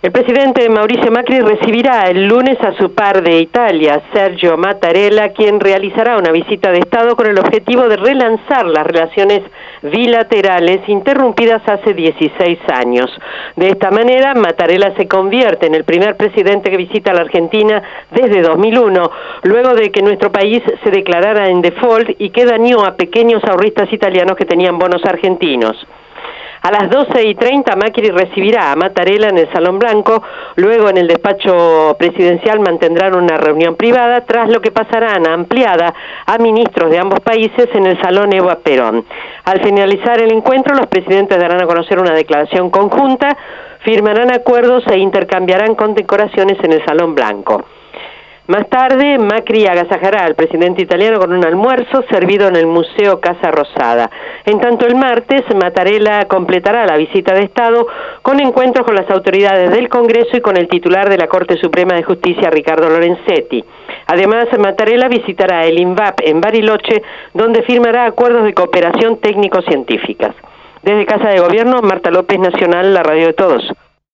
El presidente Mauricio Macri recibirá el lunes a su par de Italia, Sergio Mattarella, quien realizará una visita de Estado con el objetivo de relanzar las relaciones bilaterales interrumpidas hace 16 años. De esta manera, Mattarella se convierte en el primer presidente que visita la Argentina desde 2001, luego de que nuestro país se declarara en default y que dañó a pequeños ahorristas italianos que tenían bonos argentinos. A las 12:30 Macri recibirá a Mattarella en el Salón Blanco, luego en el despacho presidencial mantendrán una reunión privada, tras lo que pasarán ampliada a ministros de ambos países en el Salón Eva Perón. Al finalizar el encuentro, los presidentes darán a conocer una declaración conjunta, firmarán acuerdos e intercambiarán condecoraciones en el Salón Blanco. Más tarde, Macri agasajará al presidente italiano con un almuerzo servido en el Museo Casa Rosada. En tanto, el martes, Mattarella completará la visita de Estado con encuentros con las autoridades del Congreso y con el titular de la Corte Suprema de Justicia, Ricardo Lorenzetti. Además, Mattarella visitará el INVAP en Bariloche, donde firmará acuerdos de cooperación técnico-científicas. Desde Casa de Gobierno, Marta López, Nacional, la radio de todos.